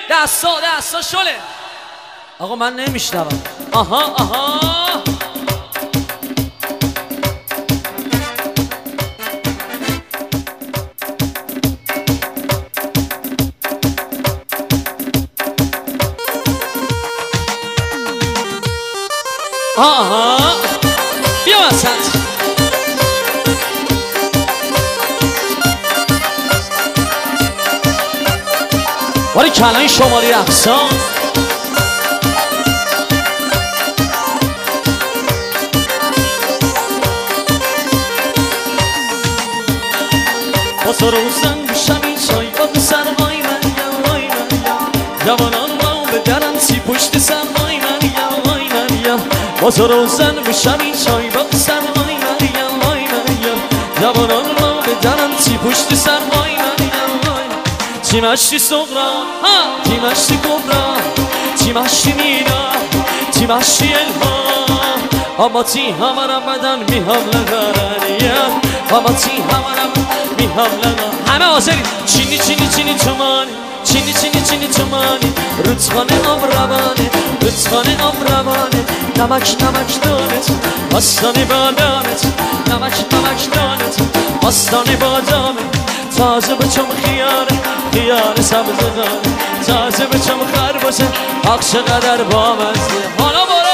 دستا شله. آقا من نمیشنوم. آها بیا وسط. ولی کلای شماری رقصان با سر و زن بشمی چای با سرمای مریم وای مریم جوانان ما به درم سی پشت سرمای مریم وای مریم با سر و زن بشمی چای با سرمای مریم وای مریم جوانان ما به درم سی پشت سرمای مریم وای چی مشتی صغرا چی مشتی کبرا چی مشتی مینا چی مشتی الهام اما چی همارم بدن میهم لگرانیم اما چی همارم میهم لگرانیم همه آزری چینی چمانی چینی چمانی رودخانه آب روانه رودخانه آب روانه نمک دانت مستانه بادامت نمک دانت مستانه بادامت تازه بچم خیار سبزدار تازه بچم خربزه عقش قدر بامزه حالا برو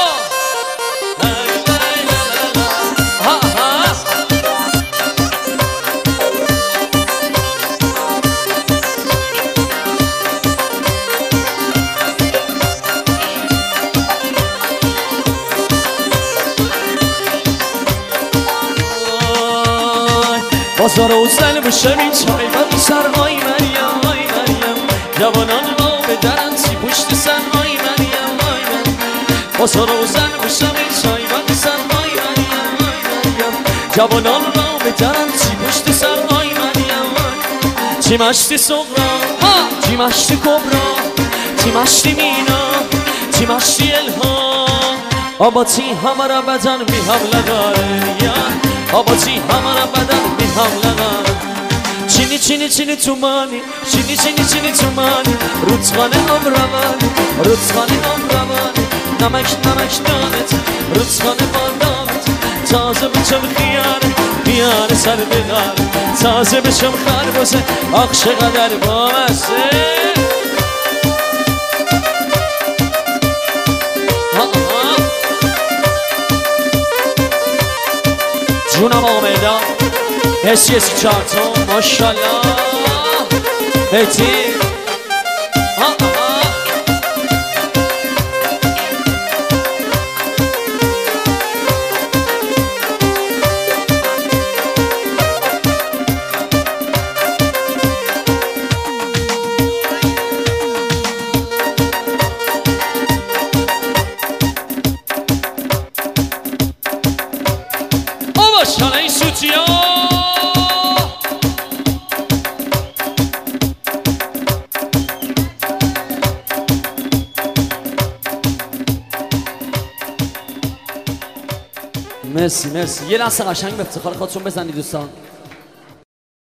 بازار و زن بشمی چای بقی سرمای مریم آی مریم جوانان ما به درن سی پشت سرمای مریم آی مریم بازار و زن بشمی چای بقی سرمای مریم آی مریم جوانان ما به درن سی پشت سرمای مریم آی چی مشتی صغرا چی مشتی کبرا چی مشتی مینا چی مشتی الهام آبا چی همارا بدن میهم لگاره آبا چی همارا بدن میهم لگاره چینی تومانی چینی تومانی رودخانه آب روانی رودخانه آب روانی نمک دانت رودخانه بادامت تازه بچم خیار سر بدار تازه بچم خربزه عقش قدر بامزه جونم آمدا حسی چارتون ماشالله بیتی ماشالله این سوتی ها مرسی یه لحظه قشنگ به افتخار خودتون بزنید دوستان.